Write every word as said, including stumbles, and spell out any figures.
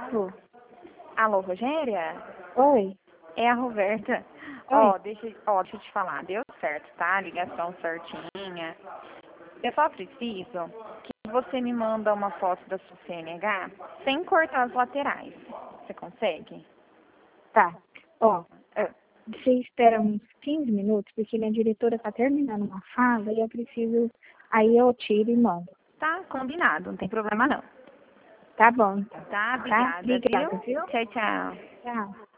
Alô? Alô, Rogéria? Oi? É a Roberta. Ó, deixa, ó, deixa eu te falar, deu certo, tá? Ligação certinha. Eu só preciso que você me manda uma foto da sua C N H sem cortar as laterais. Você consegue? Tá. Ó, Ah, você espera uns quinze minutos, porque minha diretora tá terminando uma fala e eu preciso... Aí eu tiro e mando. tá, combinado, não tem problema não. Tá bom, então. Tá, Tá? obrigada, Obrigada, viu? viu? Tchau, tchau. Tchau.